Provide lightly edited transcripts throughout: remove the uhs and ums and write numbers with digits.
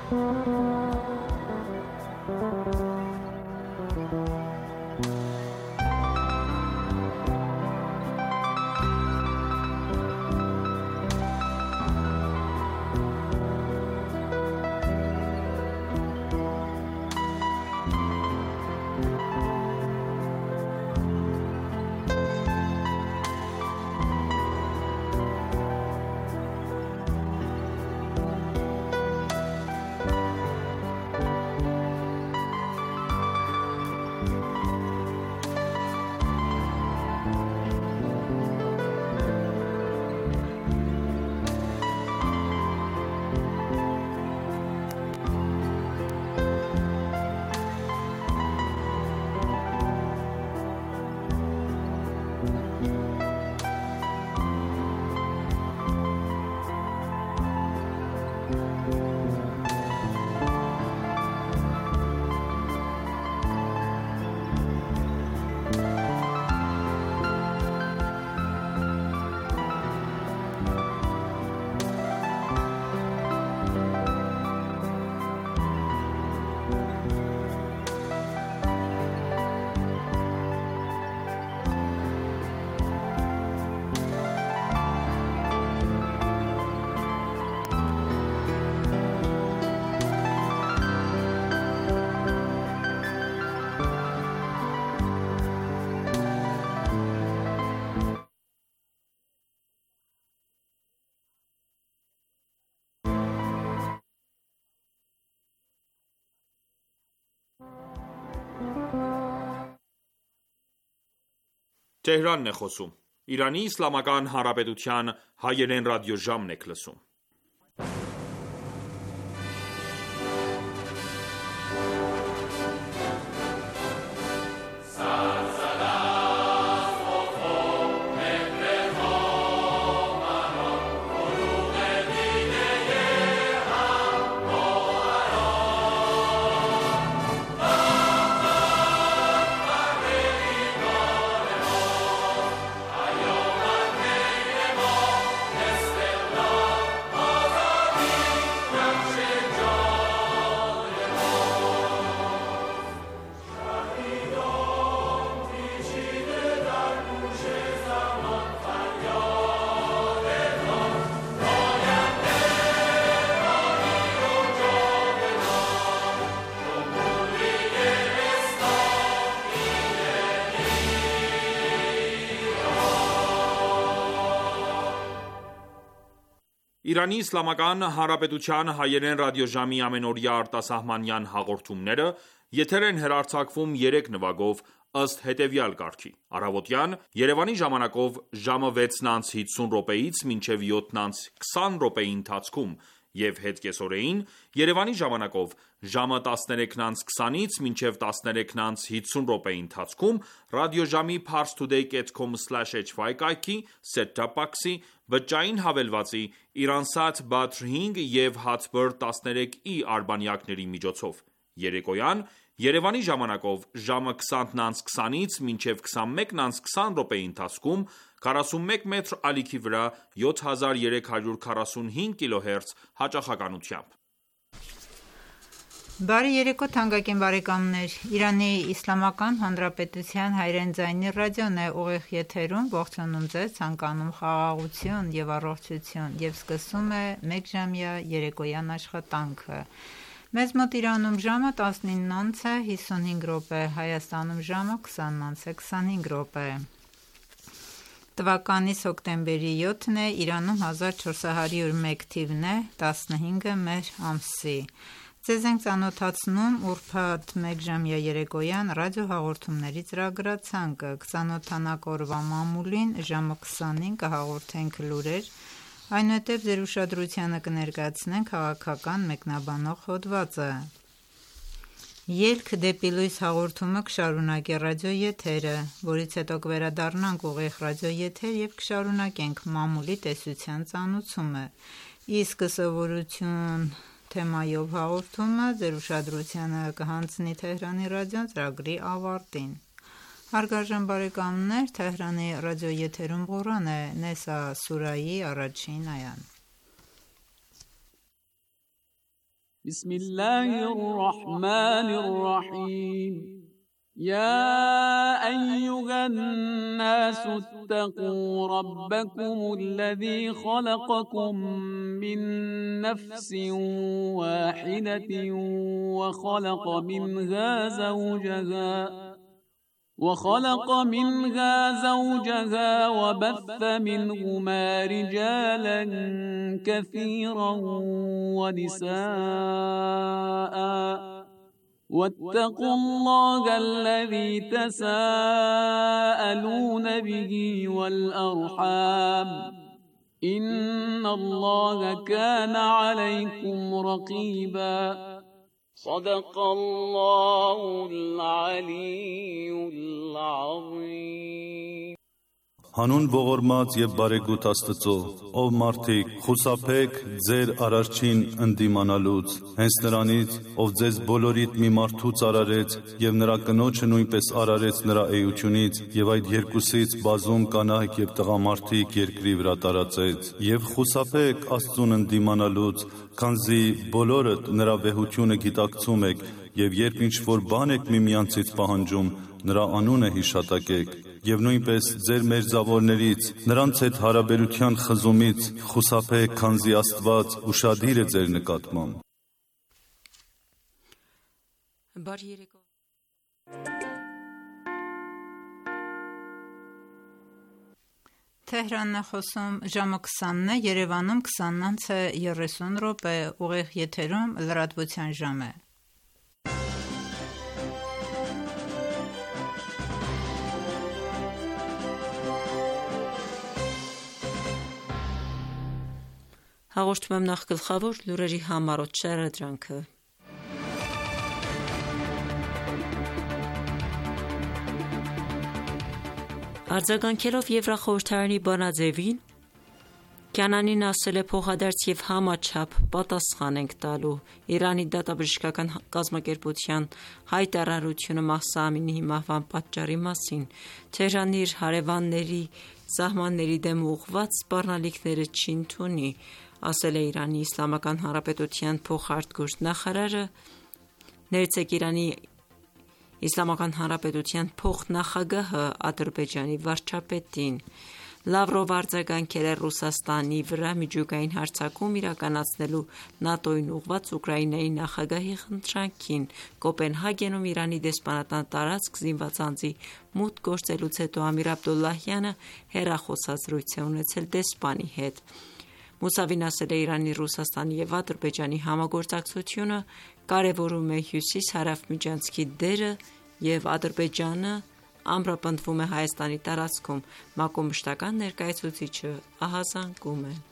Տեհրանն է խոսում։ Իրանի Իսլամական Հանրապետության հայերեն ռադիոժամն եք լսում։ Իրանի Իսլամական Հանրապետության հայերեն ռադիոժամի ամենօրյա արտասահմանյան հաղորդումները եթեր են հեռարձակվում 3 նվագով ըստ հետևյալ կարգի. Առավոտյան Երևանի ժամանակով ժամը 6:50-ից մինչև 7:20 ընթացքում և հետկեսօրեին Երևանի ժամանակով ժամը 13:20-ից մինչև 13:50 ընթացքում ռադիոժամի parstoday.com/hy կայքի, set-top box-ի, բջջային հավելվածի, Iransat Badr 5 և Hatbird 13i արբանյակների միջոցով։ Երեկոյան Երևանի ժամանակով ժամը 20:20-ից մինչև 21:20 ընթացքում 41 մետր ալիքի վրա 7345 kHz հաճախականությամբ։ Բարի երեկո թանկագին բարեկամներ, Իրանի Իսլամական Հանրապետության հայերեն ձայնի ռադիոն է ուղիղ եթերում, ողջունում ձեզ, ցանկանում խաղաղություն և առողջություն և սկսում է մեկժամյա երեկոյան աշխատանքը։ Մեզ մոտ Իրանում ժամը 19:55, Հայաստանում ժամը 20:25 Տվականիս հոկտեմբերի 7-ն է, Իրանում 1401 թիվն է, 15-ը մեր ամսի։ Ձեզ ենք ծանոթացնում ուրբաթ մեկժամյա երեկոյան ռադիոհաղորդումների ծրագրացանկը, կծանոթանանք օրվա մամուլին, ժամը 20-ին կհաղորդենք լուրեր, այնուհետև ձեր ուշադրությանը կներկայացնենք քաղաքական մեկնաբանող հոդվածը։ Ելք դեպի լույս հաղորդումը կշարունակի ռադիոեթերը, որից հետո կվերադառնանք ուղիղ ռադիոեթեր և կշարունակենք մամուլի տեսության ծանուցումը, իսկ սովորություն թեմայով հաղորդումը ձեր ուշադրությանը կհանձնի Թեհրանի ռադիոն ծրագրի ավարտին։ Հարգարժան բարեկամներ, Թեհրանի ռադիոեթերում Ղուրան է, Նեսա սուրայի առաջին այան։ بسم الله الرحمن الرحيم يا أيها الناس اتقوا ربكم الذي خلقكم من نفس واحدة وخلق منها زوجها وبث منهما رجالا كثيرا ونساء واتقوا الله الذي تساءلون به والأرحام إن الله كان عليكم رقيبا صدق الله العلي العظيم Հանուն ողորմած եւ բարեգութ Աստծո, ով մարդիկ, խուսափեք ձեր արարչին ընդդիմանալուց, հենց նրանից, ով ձեզ բոլորիդ մի մարդուց արարեց եւ նրա կնոջը նույնպես արարեց նրա էությունից եւ այդ երկուսից բազում կանայք եւ տղամարդիկ երկրի վրա տարածեց, եւ խուսափեք Աստծուն ընդդիմանալուց, քանզի բոլորդ նրա վեհությունը գիտակցում եք եւ երբ ինչ որ բան եք միմյանցից պահանջում, նրա անունը հիշատակեք եւ նույնպես ձեր մերձավորներից նրանց հետ հարաբերության խզումից խուսափեք, քանզի Աստված ուշադիր է ձեր նկատմամբ։ Թեհրանն է խոսում ժամը 20-ն է, Երևանում 20:30 րոպե, ուղիղ եթերում լրատվության ժամ է։ Հաղորդում եմ նախ գլխավոր լուրերի համառոտ շարադրանքը։ Արձագանքելով Եվրախորհրդարանի բանաձևին, Կյանանին ասել է փոխադարձ եւ համաչափ պատասխան ենք տալու Իրանի դատաբժշկական կազմակերպության հայտարարությունը Մահսա Ամինիի մահվան պատճառի մասին, Թեհրանն իր հարևանների սահմանների դեմ ուղղված սպառնալիքները չի ընդունի, ասել է Իրանի Իսլամական Հանրապետության փոխարտգործ նախարարը, ներեցեք Իրանի Իսլամական Հանրապետության փոխնախագահը Ադրբեջանի վարչապետին։ Լավրով արձագանքել է Ռուսաստանի վրա միջուկային հարձակում իրականացնելու ՆԱՏՕ-ին ուղղված Ուկրաինայի նախագահի խնդրանքին։ Կոպենհագենում Իրանի դեսպանատան տարածք զինված անձի մուտք գործելուց հետո Ամիր Աբդոլլահյանը հեռախոսազրույց է ունեցել դեսպանի հետ։ Մուսավին ասել է Իրանի, Ռուսաստանի և Ադրբեջանի համագործակցությունը կարևորում է հյուսիս-հարավ միջանցքի դերը և Ադրբեջանը ամրապնդվում է Հայաստանի տարածքում, ՄԱԿ-ում մշտական ներկայացուցիչը ահազանգում է։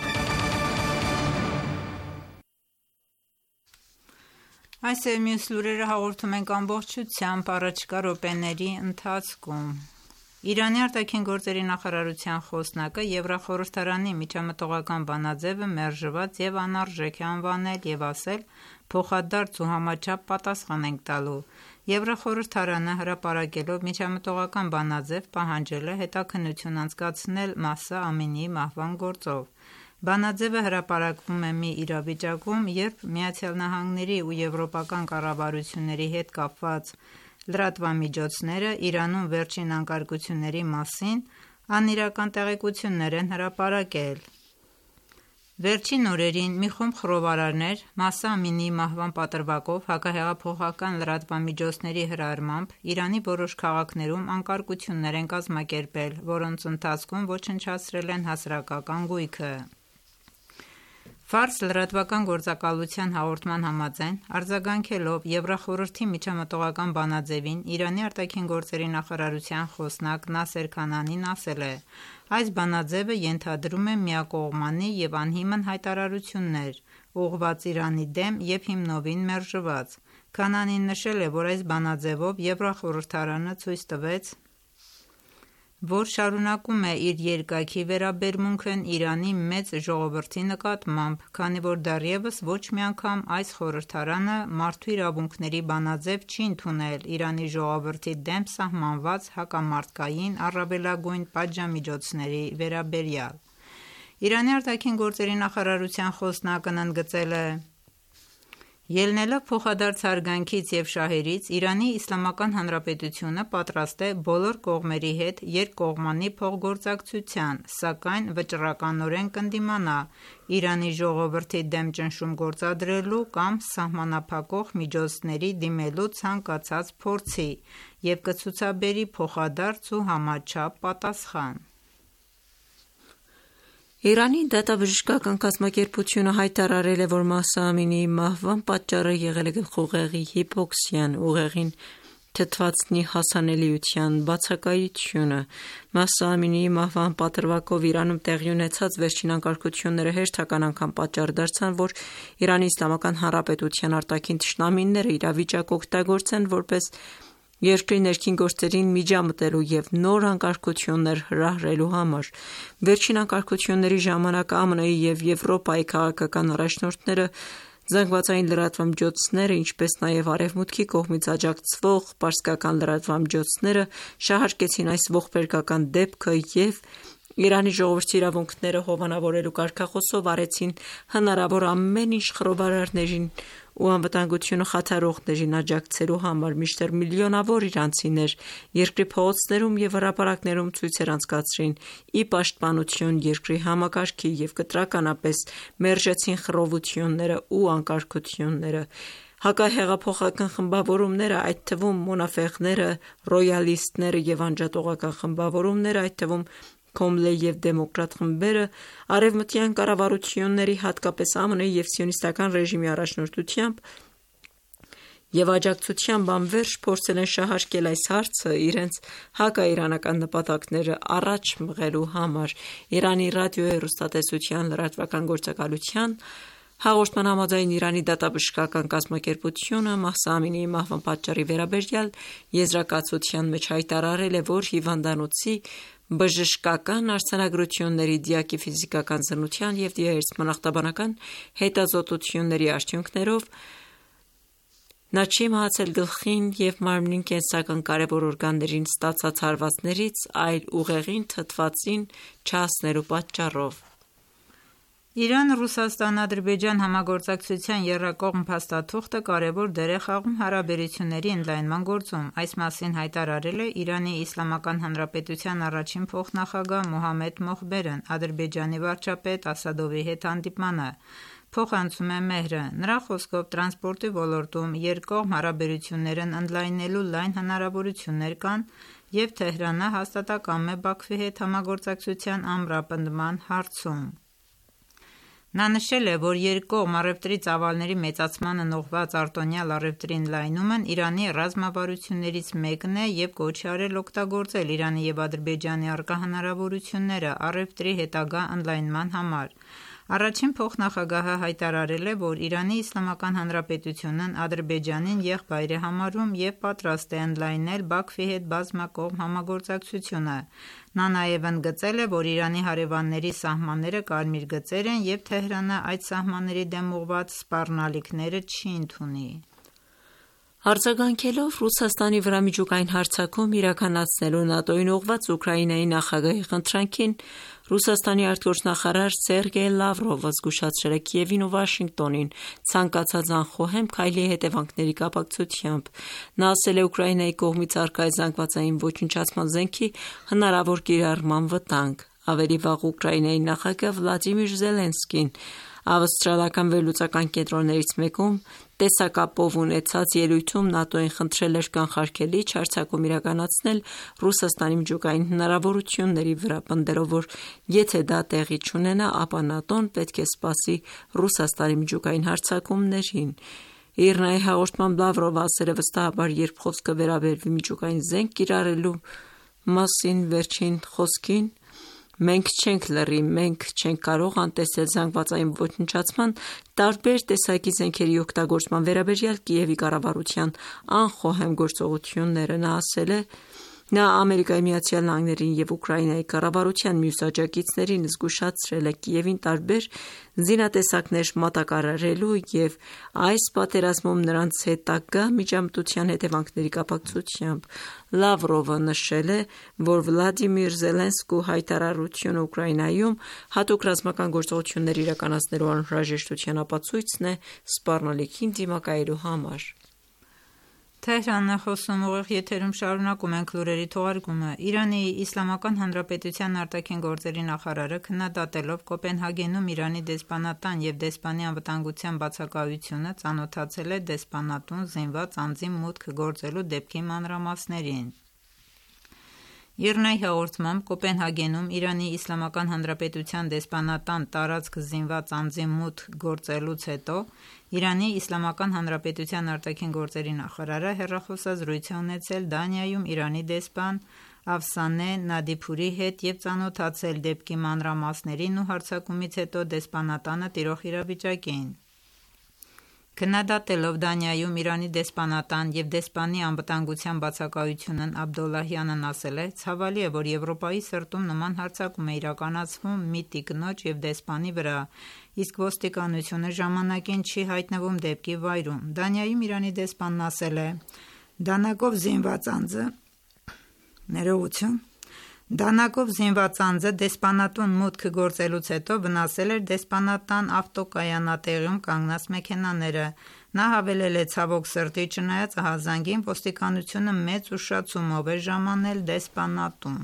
Այս և մյուս լուրերը հաղորդում ենք ամբողջությամբ առաջիկա րոպեների ընթացքում։ Իրանի արտաքին գործերի նախարարության խոսնակը Եվրախորհրդարանի միջամտողական բանաձևը մերժված և անարժեք է անվանել և ասել փոխադարձ ու համաչափ պատասխան ենք տալու։ Եվրախորհրդարանը հրապարակելով միջամտողական բանաձև պահանջել է հետաքննություն անցկացնել Մահսա Ամինիի մահվան գործով։ Բանաձևը հրապարակվում է մի իրավիճակում, երբ ԱՄՆ-ի ու եվրոպական կառավարությունների հետ կապված լրատվամիջոցները Իրանում վերջին անկարգությունների մասին անիրական տեղեկություններ են հրապարակել։ Վերջին օրերին մի խումբ խռովարարներ Մահսա Ամինիի մահվան պատրվակով հակահեղափոխական լրատվամիջոցների հրահրմամբ Իրանի որոշ քաղաքներում անկարգություններ են կազմակերպել, որոնց ընթացքում ոչնչացրել են հասարակական գույքը։ Ֆարս լրատվական գործակալության հաղորդման համաձայն, արձագանքելով Եվրախորհրդի միջամտողական բանաձևին, Իրանի արտաքին գործերի նախարարության խոսնակ Նասեր Քանանին ասել է. այս բանաձևը ենթադրում է միակողմանի և անհիմն հայտարարություններ, ուղղված Իրանի դեմ և հիմնովին մերժված։ Քանանին նշել է, որ այս բանաձևով Եվրախորհրդարանը ցույց տվեց, որ շարունակում է իր երկակի վերաբերմունքն Իրանի մեծ ժողովրդի նկատմամբ, քանի որ դեռևս ոչ մի անգամ այս խորհրդարանը մարդու իրավունքների բանաձև չի ընդունել Իրանի ժողովրդի դեմ սահմանված հակամարտկային առավելագույն պատժամիջոցների վերաբերյալ։ Իրանի արտաքին գործերի նախարարության խոսնակն ընդգծել է. Ելնելով փոխադարձ հարգանքից և շահերից, Իրանի Իսլամական Հանրապետությունը պատրաստ է բոլոր կողմերի հետ երկկողմանի փոխգործակցության, սակայն վճռականորեն կընդդիմանա Իրանի ժողովրդի դեմ ճնշում գործադրելու կամ սահմանափակող միջոցների դիմելու ցանկացած փորձի և կցուցաբերի փոխադարձ ու համաչափ պատասխան: Իրանի դատաբժշկական կազմակերպությունը հայտարարել է, որ Մահսա Ամինիի մահվան պատճառը եղել է գլխուղեղի հիպոքսիան, ուղեղին թթվածնի հասանելիության բացակայությունը: Մահսա Ամինիի մահվան պատրվակով Իրանում տեղի ունեցած վերջին անկարգությունները հերթական անգամ պատճառ դարձան, որ Իրանի Իսլամական Հանրապետության արտաքին թշնամիները իրավիճակը օգտագործեն որպես երկրի ներքին գործերին միջամտելու և նոր անկարգություններ հրահրելու համար: Վերջին անկարգությունների ժամանակ ԱՄՆ-ի և Եվրոպայի քաղաքական առաջնորդները, ԶԼՄ-ները, ինչպես նաև Արևմուտքի կողմից աջակցվող պարսկական լրատվամիջոցները շահարկեցին այս ողբերգական դեպքը և Իրանի ժողովրդի իրավունքները հովանավորելու կարգախոսով արեցին հնարավոր ամեն ինչ խռովարարներին ու անվտանգությունը խաթարողներին աջակցելու համար, մինչդեռ միլիոնավոր իրանցիներ երկրի փողոցներում և հրապարակներում ցույցեր անցկացրին ի պաշտպանություն երկրի համակարգի և կտրականապես մերժեցին խռովությունները ու անկարգությունները: Հակահեղափոխական խմբավորումները, այդ թվում մոնաֆեղները, ռոյալիստները և անջատողական խմբավորումները, այդ թվում Քոմլե և դեմոկրատ խմբերը, արևմտյան կառավարությունների, հատկապես ԱՄՆ-ի և Սիոնիստական ռեժիմի առաջնորդությամբ և աջակցությամբ անվերջ փորձել են շահարկել այս հարցը իրենց հակաիրանական նպատակները առաջ մղելու համար: Իրանի ռադիոհեռուստատեսության լրատվական գործակալության հաղորդման համաձայն Իրանի դատաբժշկական կազմակերպությունը Մահսա Ամինիի մահվան պատճառի վերաբերյալ եզրակացության մեջ հայտարարել է, որ հիվանդանոցի բժշկական արձանագրությունների, դիակի ֆիզիկական զննության և դիահերձման ախտաբանական հետազոտությունների արդյունքներով նա չի մահացել գլխին և մարմնին կենսական կարևոր օրգաններին ստացած հարվածներից, այլ ուղեղին թթվածին չհասնելու պատճառով: Իրան-Ռուսաստան-Ադրբեջան համագործակցության եռակողմ փաստաթուղթը կարևոր դեր է խաղում հարաբերությունների ընդլայնման գործում: Այս մասին հայտարարել է Իրանի Իսլամական Հանրապետության առաջին փոխնախագահ Մոհամմեդ Մոխբերն Ադրբեջանի վարչապետ Ասադովի հետ հանդիպմանը: Փոխանցում է Մեհրը: Նրա խոսքով տրանսպորտի ոլորտում երկկողմ հարաբերություններն ընդլայնելու լայն հնարավորություններ կան և Թեհրանը հաստատակամ է Բաքվի հետ համագործակցության ամրապնդման հարցում: Նա նշել է, որ երկկողմ առևտրի ծավալների մեծացմանն ուղղված արտոնյալ առևտրի ընդլայնումն Իրանի ռազմավարություններից մեկն է և կոչ է արել օգտագործել Իրանի և Ադրբեջանի առկա հնարավորությունները առևտրի հետագա ընդլայնման համար: Առաջին փոխնախագահը հայտարարել է, որ Իրանի Իսլամական Հանրապետությունն Ադրբեջանին եղբայր է համարում և պատրաստ է ընդլայնել Բաքվի հետ բազմակողմ համագործակցությունը: Նա նաև ընդգծել է, որ Իրանի հարևանների սահմանները կարմիր գծեր են և Թեհրանը այդ սահմանների դեմ ուղղված սպառնալիքները չի ընդունի: Արձագանքելով Ռուսաստանի վրա միջուկային հարձակում իրականացնելու ՆԱՏՕ-ին ուղղված Ուկրաինայի նախագահի խնդրանքին, Ռուսաստանի արտգործնախարար Սերգեյ Լավրովը զգուշացրել է Կիևին ու Վաշինգտոնին ցանկացած անխոհեմ քայլի հետևանքների կապակցությամբ: Նա ասել է Ուկրաինայի կողմից առկա է զանգվածային ոչնչացման զենքի հնարավոր կիրառման վտանգ: Ավելի վաղ Ուկրաինայի նախագահ Վլադիմիր Զելենսկին ավստրալիական վերլուծական կենտրոններից մեկում տեսակապով ունեցած ելույթում ՆԱՏՕ-ին խնդրել էր կանխարգելիչ հարձակում իրականացնել Ռուսաստանի միջուկային հնարավորությունների վրա, պնդելով, որ եթե դա տեղի չունենա, ապա ՆԱՏՕ-ն պետք է սպասի Ռուսաստանի միջուկային հարձակումներին: ԻՌՆԱ-ի հաղորդմամբ Լավրովը ասել է վստահաբար, երբ խոսքը վերաբերվի միջուկային զենք կիրառելու մասին վերջին խոսքին, մենք չենք լռի, մենք չենք կարող անտեսել զանգվածային ոչնչացման տարբեր տեսակի զենքերի օգտագործման վերաբերյալ Կիևի կառավարության անխոհեմ գործողությունները: Նա ասել է. Նա Ամերիկայի Միացյալ Նահանգներին և Ուկրաինայի կառավարության մյուս աջակիցներին զգուշացրել է Կիևին տարբեր զինատեսակներ մատակարարելու և այս պատերազմում նրանց հետագա միջամտության հետևանքների կապակցությամբ։ Լավրովը նշել է, որ Վլադիմիր Զելենսկու հայտարարությունը Ուկրաինայում հատուկ ռազմական գործողություններ իրականացնելու անհրաժեշտության ապացույցն է սպառնալիքին դիմակայելու համար։ Թեհրանն է խոսում, ուղիղ եթերում շարունակում ենք լուրերի թողարկումը։ Իրանի Իսլամական Հանրապետության արտաքին գործերի նախարարը քննադատելով Կոպենհագենում Իրանի դեսպանատան և դեսպանի անվտանգության բացակայությունը ծանոթացել է դեսպանատուն զինված անձի մուտք գործելու դեպքի մանրամասներին։ ԻՌՆԱ-ի հաղորդմամբ Կոպենհագենում Իրանի Իսլամական Հանրապետության դեսպանատան տարածք զինված անձի մուտք գործելուց հետո Իրանի Իսլամական Հանրապետության արտաքին գործերի նախարարը հեռախոսազրույց է ունեցել Դանիայում Իրանի դեսպան Աֆսանե Նադիփուրի հետ և ծանոթացել դեպքի մանրամասներին ու հարձակումից հետո դեսպանատանը տիրող իրավիճակին։ Քննադատելով Դանիայում Իրանի դեսպանատան և դեսպանի անվտանգության բացակայությունն Աբդոլլահյանն ասել է. «Ցավալի է, որ Եվրոպայի սրտում նման հարձակում է իրականացվում մի տիկնոջ և դեսպանի վրա, իսկ ոստիկանությունը ժամանակին չի հայտնվում դեպքի վայրում»։ Դանիայում Իրանի դեսպանն ասել է. «Դանակով զինված անձը դեսպանատուն մուտք գործելուց հետո վնասել էր դեսպանատան ավտոկայանատեղիում կանգնած մեքենաները»։ Նա հավելել է. «Ցավոք սրտի, չնայած ահազանգին, ոստիկանությունը մեծ ուշացումով է ժամանել դեսպանատուն»։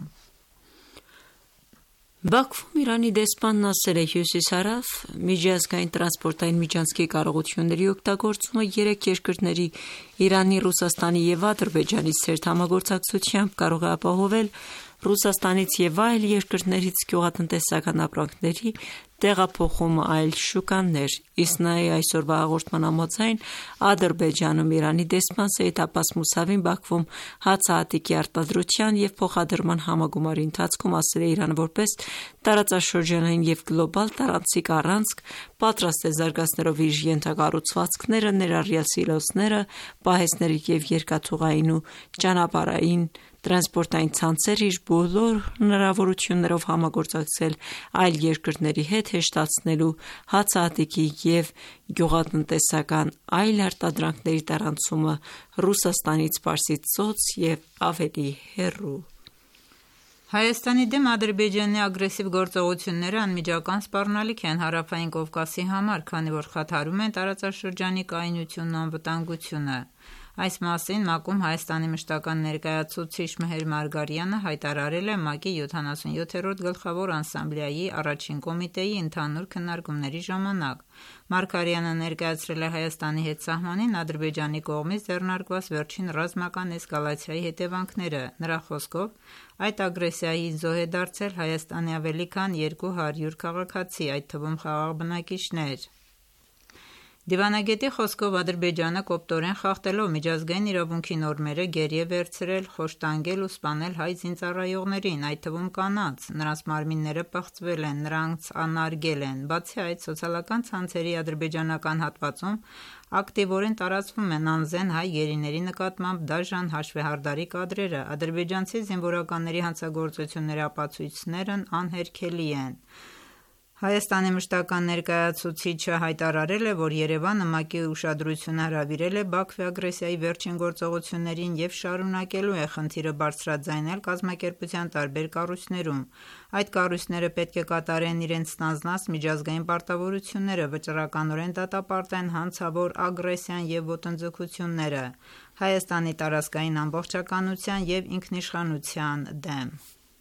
Բաքվում Իրանի դեսպանն ասել է. «Հյուսիսարավ միջազգային տրանսպորտային միջանցքի կարողությունների օգտագործումը երեք երկրների՝ Իրանի, Ռուսաստանի և Ադրբեջանի սերտ համագործակցությամբ կարող է ապահովել Ռուսաստանից և այլ երկրներից գյուղատնտեսական ապրանքների տեղափոխումը այլ շուկաներ»։ ԻՍՆԱ-ի այսօրվա հաղորդման համաձայն Ադրբեջանում Իրանի դեսպան Սեյեդ Աբբաս Մուսավին Բաքվում հացահատիկի արտադրության և փոխադրման համագումարի ընթացքում ասել է. «Իրանը որպես տարածաշրջանային և գլոբալ տարանցիկ առանցք պատրաստ է զարգացնելով իր ենթակառուցվածքները, ներառյալ սիլոսները, պահեստները և երկաթուղային ու ճանապարհային տրանսպորտային ցանցերը իր բոլոր հնարավորություններով համագործակցել այլ երկրների հետ՝ հեշտացնելու հացահատիկի և գյուղատնտեսական այլ արտադրանքների տարանցումը Ռուսաստանից Պարսից ծոց և ավելի հեռու»։ Հայաստանի դեմ Ադրբեջանի ագրեսիվ գործողությունները անմիջական սպառնալիք են Հարավային Կովկասի համար, քանի որ խաթարում են տարածաշրջանի կայունությունն ու անվտանգությունը։ Այս մասին ՄԱԿ-ում Հայաստանի մշտական ներկայացուցիչ Մեհեր Մարգարյանը հայտարարել է ՄԱԿ-ի 77-րդ Գլխավոր ասամբլեայի առաջին կոմիտեի ընդհանուր քննարկումների ժամանակ։ Մարգարյանը ներկայացրել է Հայաստանի հետ սահմանին Ադրբեջանի կողմից ձեռնարկված վերջին ռազմական էսկալացիայի հետևանքները։ Նրա խոսքով, այդ ագրեսիային զոհ է դարձել Հայաստանի ավելի քան 200 քաղաքացի, այդ թվում խաղաղ բնակիչներ։ Դիվանագետի խոսքով Ադրբեջանը կոպտորեն խախտելով միջազգային իրավունքի նորմերը գերի է վերցրել, խոշտանգել ու սպանել հայ զինծառայողներին, այդ թվում կանանց։ Նրանց մարմինները պղծվել են, նրանց անարգել են։ Բացի այդ, սոցիալական ցանցերի ադրբեջանական հատվածում ակտիվորեն տարածվում են անզեն հայ գերիների նկատմամբ դաժան հաշվեհարդարի կադրերը։ Ադրբեջանցի զինվորականների հանցագործությունների ապացույցներն անհերքելի են։ Հայաստանի մշտական ներկայացուցիչը հայտարարել է, որ Երևանը ՄԱԿ-ի ուշադրությունը հրավիրել է Բաքվի ագրեսիայի վերջին գործողություններին և շարունակելու է խնդիրը բարձրաձայնել կազմակերպության տարբեր կառույցներում։ Այդ կառույցները պետք է կատարեն իրենց ստանձնած միջազգային պարտավորությունները, վճռականորեն դատապարտեն հանցավոր ագրեսիան և ոտնձգությունները Հայաստանի տարածքային ամբողջականության և ինքնիշխանության դեմ։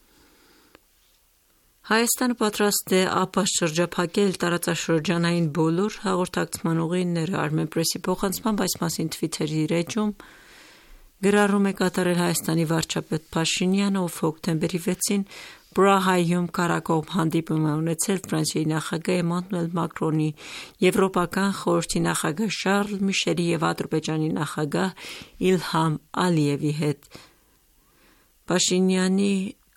Հայաստանը պատրաստ է ԱՊԱ շրջափակել տարածաշրջանային բոլոր հաղորդակցման ուղիները։ Armenpress-ի փոխանցմամբ այս մասին Twitter-իր էջում գրառում է կատարել Հայաստանի վարչապետ Փաշինյանը, ով հոկտեմբերի 6-ին Պրահայում կարակողմ հանդիպում է ունեցել Ֆրանսիայի նախագահ Էմանուել Մակրոնի, Եվրոպական խորհրդի նախագահ Շարլ Միշելի և Ադրբեջանի նախագահ Իլհամ Ալիևի հետ։ Փաշինյանի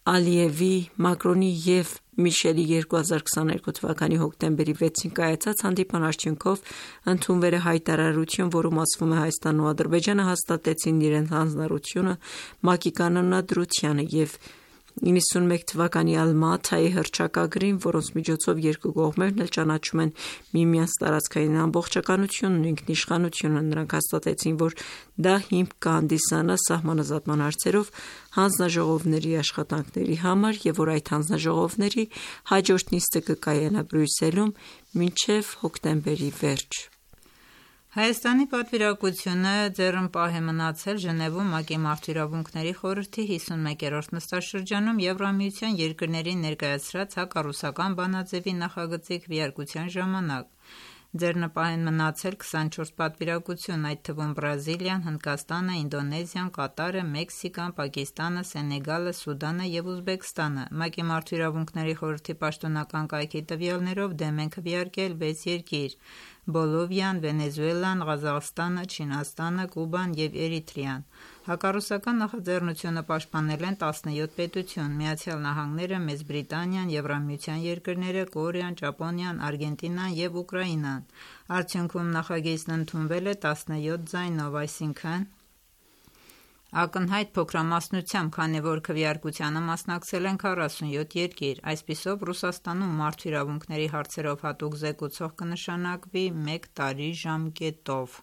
Ալիևի, Մակրոնի և Միշելի 2022 թվականի հոկտեմբերի 6-ին կայացած հանդիպման արդյունքով ընդունվել է հայտարարություն, որում ասվում է Հայաստանն ու Ադրբեջանը հաստատեցին իրենց հանձնառությունը ՄԱԿ-ի կանոնադրությանը և 91 թվականի Ալմա-Աթայի հռչակագրին, որոնց միջոցով երկու կողմերն էլ ճանաչում են միմյանց տարածքային ամբողջականությունն ու ինքնիշխանությունը։ Նրանք հաստատեցին, որ դա հիմք կհանդիսանա սահմանազատման հարցերով հանձնաժողովների աշխատանքների համար և որ այդ հանձնաժողովների հաջորդ նիստը կկայանա Բրյուսելում մինչև հոկտեմբերի վերջ։ Հայաստանի պատվիրակությունը ձեռնպահ է մնացել Ժնևում ՄԱԿ-ի Մարդու իրավունքների խորհրդի 51-րդ նստաշրջանում Եվրամիության երկրների ներկայացրած հակառուսական բանաձևի նախագծի քվեարկության ժամանակ։ Ձեռնպահ են մնացել 24 պատվիրակություն, այդ թվում Բրազիլիան, Հնդկաստանը, Ինդոնեզիան, Կատարը, Մեքսիկան, Պակիստանը, Սենեգալը, Սուդանը և Ուզբեկստանը։ ՄԱԿ-ի Մարդու իրավունքների խորհրդի պաշտոնական կայքի տվյալներով դեմ են քվեարկել 6 երկիր՝ Բոլիվիան, Վենեսուելան, Ղազախստանը, Չինաստանը, Կուբան և Էրիթրեան։ Հակառուսական նախաձեռնությունը պաշտպանել են 17 պետություն՝ ԱՄՆ-ը, Մեծ Բրիտանիան, Եվրամիության երկրները, Կորեան, Ճապոնիան, Արգենտինան և Ուկրաինան։ Արդյունքում նախագիծն ընդունվել է 17 ձայնով, այսինքն ակնհայտ փոքրամասնությամբ, քանի որ քվեարկությանը մասնակցել են 47 երկիր։ Այսպիսով Ռուսաստանում մարդու իրավունքների հարցերով հատուկ զեկուցող կնշանակվի 1 տարի ժամկետով։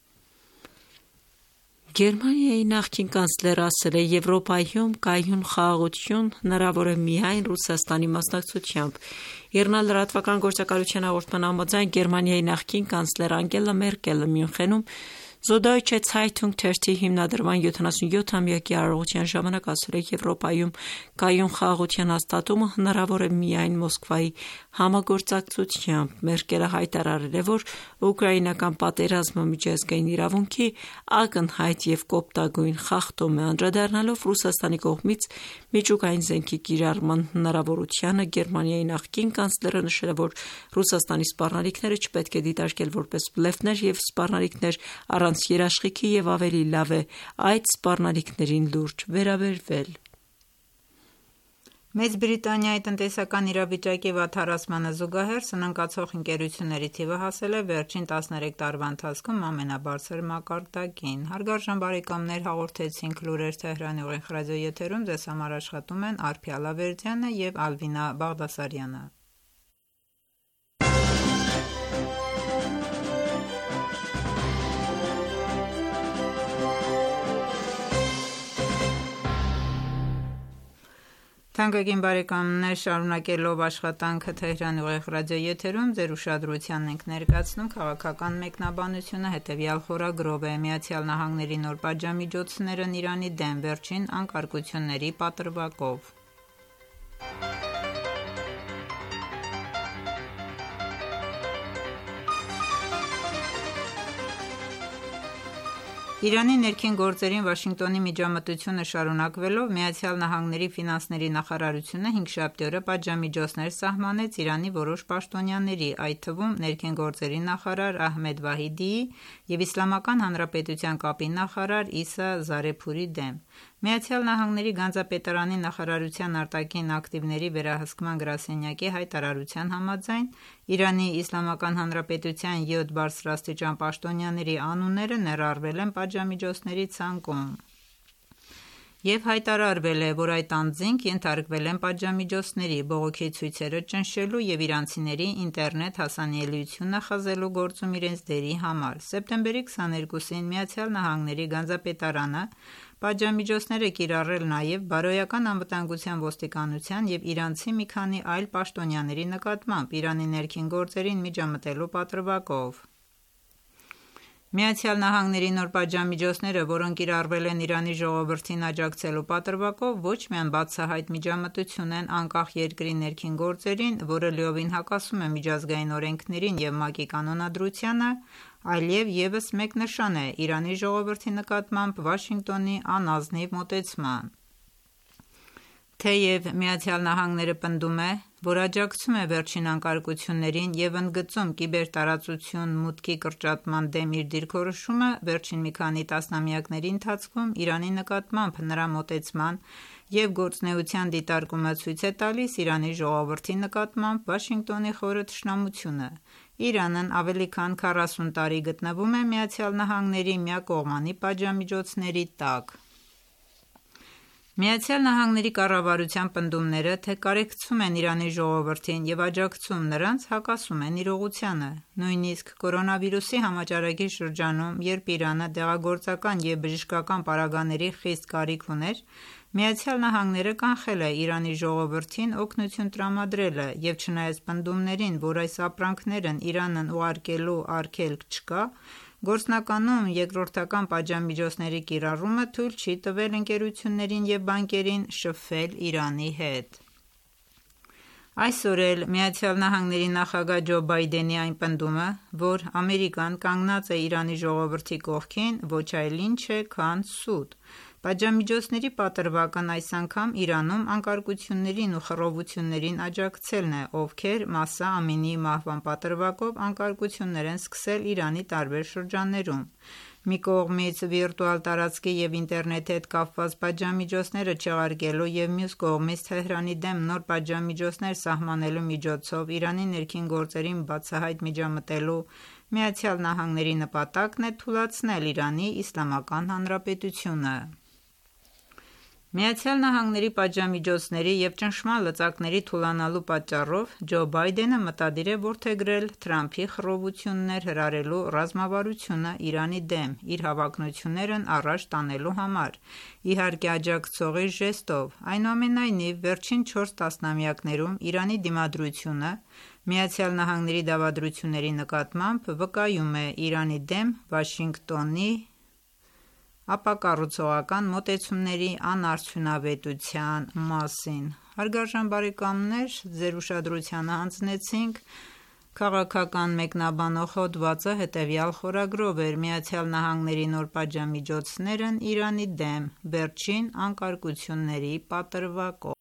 Գերմանիայի նախկին կանցլերը ասել է, Եվրոպայում կայուն խաղաղություն հնարավոր է միայն Ռուսաստանի մասնակցությամբ։ Իռնա-լրատվական գործակալության հաղորդման համաձայն Գերմանիայի նախկին կանցլեր Անգելա Մերկելը Մյունխենում Süddeutsche Zeitung թերթի հիմնադրման 77-ամյակի արարողության ժամանակ ասել է, Եվրոպայում կայուն խաղաղության հաստատումը հնարավոր է միայն Մոսկվայի համագործակցությամբ։ Մերկելը հայտարարել է, որ ուկրաինական պատերազմը միջազգային իրավունքի ակնհայտ և կոպտագույն խախտում է, անդրադառնալով Ռուսաստանի կողմից միջուկային զենքի կիրառման հնարավորությանը։ Գերմանիայի նախկին կանցլերը նշել է, որ Ռուսաստանի սպառնալիքները չպետք է դիտարկել որպես բլեֆներ և սպառնալիքներ առանց երաշխիքի և ավելի լավ է այդ սպառնալիքներին լուրջ վերաբերվել։ Մեծ Բրիտանիայի տնտեսական իրավիճակի վատթարացմանը զուգահեռ սնանկացող ընկերությունների թիվը հասել է վերջին 13 տարվա ընթացքում ամենաբարձր մակարդակին։ Հարգարժան բարեկամներ, հաղորդեցինք լուրեր Թեհրանի ուղիղ ռադիոեթերում, ձեզ համար աշխատում են Արփիա Լավերդյանը և Ալվինա Բաղդասարյանը։ Թանկագին բարեկամներ, շարունակելով աշխատանքը Թեհրանի ուղիղ ռադիոեթերում, ձեր ուշադրությանն ենք ներկայացնում քաղաքական մեկնաբանությունը հետևյալ խորագրով է. ԱՄՆ-ի նոր պատժամիջոցներն Իրանի դեմ վերջին անկարգությունների պատրվակով։ Իրանի ներքին գործերին Վաշինգտոնի միջամտությունը շարունակվելով ԱՄՆ-ի ֆինանսների նախարարությունը հինգշաբթի օրը պատժամիջոցներ սահմանեց Իրանի որոշ պաշտոնյաների, այդ թվում ներքին գործերի նախարար Ահմեդ Վահիդիի և Իսլամական Հանրապետության կապի նախարար Իսա Զարեփուրի դեմ։ ԱՄՆ Գանձապետարանի նախարարության արտաքին ակտիվների վերահսկման գրասենյակի հայտարարության համաձայն Իրանի Իսլամական Հանրապետության 7 բարձրաստիճան պաշտոնյաների անունները ներառվել են պատժամիջոցների ցանկում և հայտարարվել է, որ այդ անձինք ենթարկվել են պատժամիջոցների, բողոքի ցույցերը ճնշելու և իրանցիների ինտերնետ հասանելիությունը խզելու գործում իրենց դերի համար։ Սեպտեմբերի 22-ին ԱՄՆ Գանձապետարանը պատժամիջոցներ է կիրառել նաև Բարոյական անվտանգության ոստիկանության և իրանցի մի քանի այլ պաշտոնյաների նկատմամբ Իրանի ներքին գործերին միջամտելու պատրվակով։ ԱՄՆ-ի նոր պատժամիջոցները, որոնք կիրառվել են Իրանի ժողովրդին աջակցելու պատրվակով, ոչ միայն բացահայտ միջամտություն են անկախ երկրի ներքին գործերին, որը լիովին հակասում է միջազգային օրենքներին և ՄԱԿ-ի կանոնադրությանը, այլև ևս մեկ նշան է Իրանի ժողովրդի նկատմամբ Վաշինգտոնի անազնիվ մոտեցման։ Թեև ԱՄՆ-ը պնդում է, որ աջակցում է վերջին անկարգություններին և ընդգծում կիբերտարածություն մուտքի կրճատման դեմ իր դիրքորոշումը, վերջին մի քանի տասնամյակների ընթացքում Իրանի նկատմամբ նրա մոտեցման և գործունեության դիտարկումը ցույց է տալիս Իրանի ժողովրդի նկատմամբ Վաշինգտոնի խորը թշնամությունը։ Իրանն ավելի քան 40 տարի գտնվում է ԱՄՆ-ի միակողմանի պատժամիջոցների տակ։ ԱՄՆ կառավարության պնդումները, թե կարեկցում են Իրանի ժողովրդին և աջակցում նրանց, հակասում են իրողությանը։ Նույնիսկ կորոնավիրուսի համաճարակի շրջանում, երբ Իրանը դեղագործական և բժշկական պարագաների խիստ կարիք ուներ, ԱՄՆ-ը կանխել է Իրանի ժողովրդին օգնություն տրամադրելը և չնայած պնդումներին, որ այս ապրանքներն Իրանն ուղարկելու արգելք չկա, գործնականում երկրորդական պատժամիջոցների կիրառումը թույլ չի տվել ընկերություններին և բանկերին շփվել Իրանի հետ։ Այսօր էլ ԱՄՆ նախագահ Ջո Բայդենի այն պնդումը, որ Ամերիկան կանգնած է Իրանի ժողովրդի կողքին, ոչ այլ ինչ է, քան սուտ։ Պատժամիջոցների պատրվակն այս անգամ Իրանում անկարգություններին ու խռովություններին աջակցելն է, ովքեր Մահսա Ամինիի մահվան պատրվակով անկարգություններ են սկսել Իրանի տարբեր շրջաններում։ Մի կողմից վիրտուալ տարածքի և ինտերնետի հետ կապված պատժամիջոցները չեղարկելու և մյուս կողմից Թեհրանի դեմ նոր պատժամիջոցներ սահմանելու միջոցով Իրանի ներքին գործերին բացահայտ միջամտելու ԱՄՆ-ի նպատակն է թուլացնել Իրանի Իսլամական Հանրապետությունը։ ԱՄՆ պատժամիջոցների և ճնշման լծակների թուլանալու պատճառով Ջո Բայդենը մտադիր է որդեգրել Թրամփի խռովություններ հրահրելու ռազմավարությունը Իրանի դեմ՝ իր հավակնություններն առաջ տանելու համար, իհարկե աջակցողի ժեստով։ Այնուամենայնիվ, վերջին 4 տասնամյակներում Իրանի դիմադրությունը ԱՄՆ դավադրությունների նկատմամբ վկայում է Իրանի դեմ Վաշինգտոնի ապակառուցողական մոտեցումների անարդյունավետության մասին։ Հարգարժան բարեկամներ, ձեր ուշադրությանը հանձնեցինք քաղաքական մեկնաբանող հոդվածը հետևյալ խորագրով էր «ԱՄՆ-ի նոր պատժամիջոցներն Իրանի դեմ՝ վերջին անկարգությունների պատրվակով»։